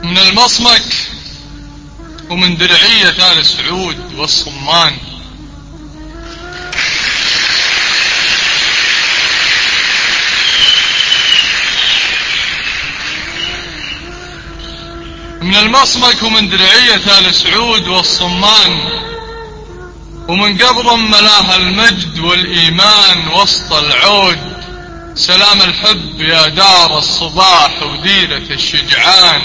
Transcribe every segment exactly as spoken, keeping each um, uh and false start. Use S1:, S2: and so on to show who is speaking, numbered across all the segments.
S1: من المصمك ومن درعية آل سعود والصمان. من المصمك ومن درعية آل سعود والصمان، ومن قبر ملاها المجد والإيمان وسط العود. سلام الحب يا دار الصباح وديرة الشجعان.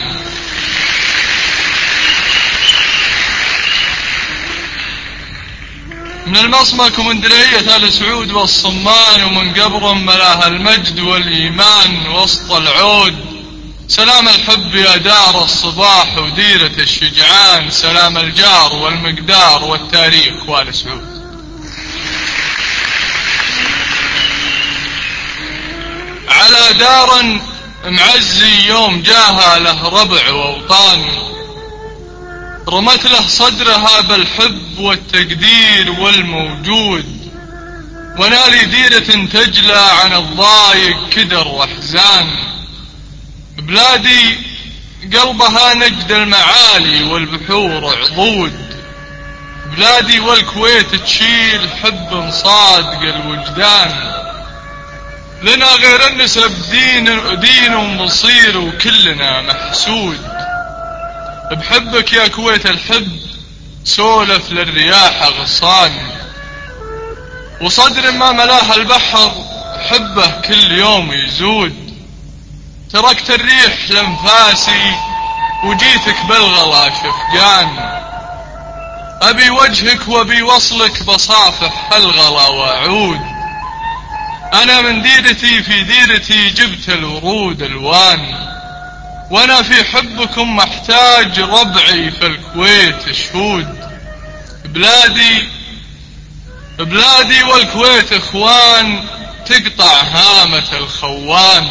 S1: من المصمك ومن درعية آل سعود والصمان، ومن قبر ملاها المجد والإيمان وسط العود. سلام الحب يا دار الصباح وديرة الشجعان. سلام الجار والمقدار والتاريخ وآل سعود. على دار معزي يوم جاها له ربع وأوطان، رمت له صدرها بالحب والتقدير والموجود. ونالي ديرة تجلى عن الضايق كدر وأحزان. بلادي قلبها نجد المعالي والبحور عضود. بلادي والكويت تشيل حب صادق الوجدان. لنا غير النسب دين, دين مصير وكلنا محسود. بحبك يا كويت الحب سولف للرياح غصان. وصدر ما ملاه البحر حبه كل يوم يزود. تركت الريح لانفاسي وجيتك بالغلا شفقان. أبي وجهك وأبي وصلك بصافح الغلا وأعود. أنا من ديرتي في ديرتي جبت الورود الوان. وأنا في حبكم محتاج ربعي في الكويت شهود. بلادي بلادي والكويت إخوان تقطع هامة الخوان.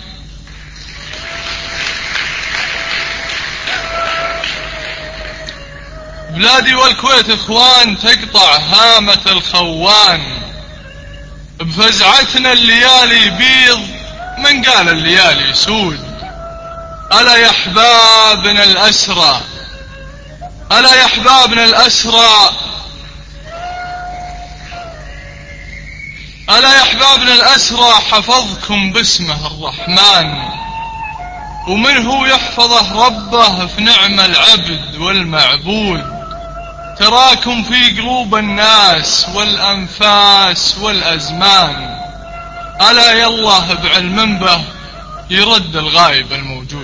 S1: بلادي والكويت إخوان تقطع هامة الخوان. بفزعتنا الليالي بيض من قال الليالي سود. ألا يا أحبابنا الأسرى ألا يا أحبابنا الأسرى ألا يا أحبابنا الأسرى حفظكم باسمه الرحمن. ومن هو يحفظه ربه في نعم العبد والمعبود. تراكم في قلوب الناس والأنفاس والأزمان. ألا يالله بعلم به يرد الغايب الموجود.